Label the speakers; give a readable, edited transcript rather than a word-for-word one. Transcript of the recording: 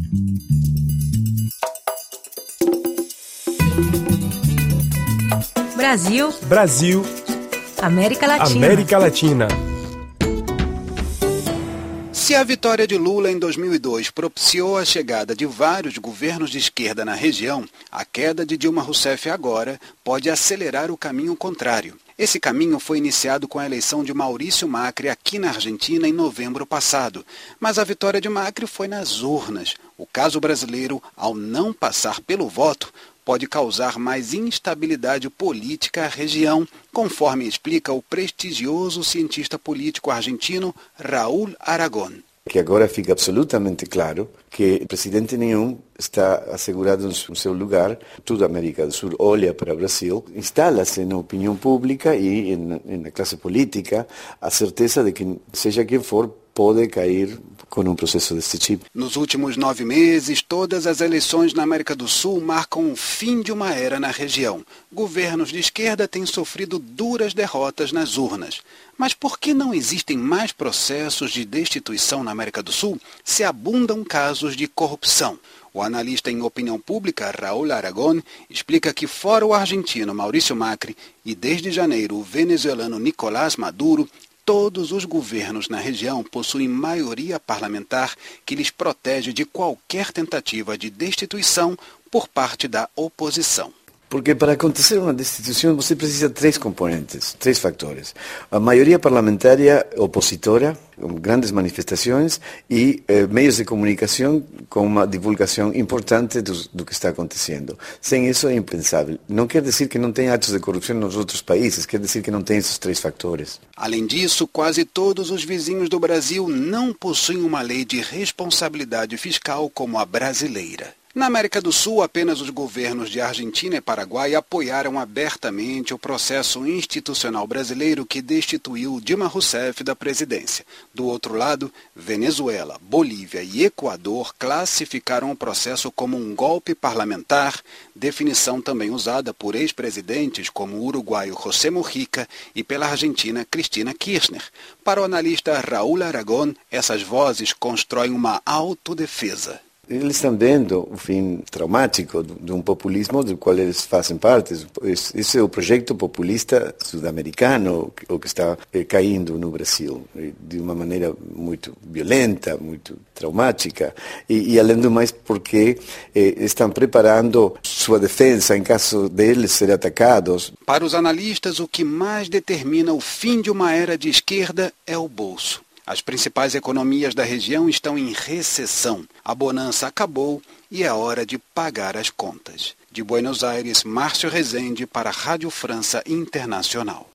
Speaker 1: Brasil.
Speaker 2: América
Speaker 1: Latina.
Speaker 3: Se a vitória de Lula em 2002 propiciou a chegada de vários governos de esquerda na região, a queda de Dilma Rousseff agora pode acelerar o caminho contrário. Esse caminho foi iniciado com a eleição de Maurício Macri aqui na Argentina em novembro passado. Mas a vitória de Macri foi nas urnas. O caso brasileiro, ao não passar pelo voto, pode causar mais instabilidade política à região, conforme explica o prestigioso cientista político argentino Raúl Aragón.
Speaker 4: Que agora fica absolutamente claro que presidente nenhum está assegurado no seu lugar. Toda a América do Sul olha para o Brasil, instala-se na opinião pública e na classe política a certeza de que, seja quem for, pode cair com um processo desse tipo.
Speaker 3: Nos últimos 9 meses, todas as eleições na América do Sul marcam o fim de uma era na região. Governos de esquerda têm sofrido duras derrotas nas urnas. Mas por que não existem mais processos de destituição na América do Sul se abundam casos de corrupção? O analista em opinião pública, Raúl Aragón, explica que fora o argentino Maurício Macri e desde janeiro o venezuelano Nicolás Maduro, todos os governos na região possuem maioria parlamentar que lhes protege de qualquer tentativa de destituição por parte da oposição.
Speaker 4: Porque para acontecer uma destituição você precisa de 3 componentes, 3 fatores. A maioria parlamentar opositora, com grandes manifestações, e meios de comunicação com uma divulgação importante do que está acontecendo. Sem isso é impensável. Não quer dizer que não tem atos de corrupção nos outros países, quer dizer que não tem esses 3 fatores.
Speaker 3: Além disso, quase todos os vizinhos do Brasil não possuem uma lei de responsabilidade fiscal como a brasileira. Na América do Sul, apenas os governos de Argentina e Paraguai apoiaram abertamente o processo institucional brasileiro que destituiu Dilma Rousseff da presidência. Do outro lado, Venezuela, Bolívia e Equador classificaram o processo como um golpe parlamentar, definição também usada por ex-presidentes como o uruguaio José Mujica e pela argentina Cristina Kirchner. Para o analista Raúl Aragón, essas vozes constroem uma autodefesa.
Speaker 4: Eles estão vendo o fim traumático de um populismo do qual eles fazem parte. Esse é o projeto populista sul-americano, o que está caindo no Brasil, de uma maneira muito violenta, muito traumática. E além do mais, porque estão preparando sua defesa em caso deles serem atacados.
Speaker 3: Para os analistas, o que mais determina o fim de uma era de esquerda é o bolso. As principais economias da região estão em recessão. A bonança acabou e é hora de pagar as contas. De Buenos Aires, Márcio Rezende para a Rádio França Internacional.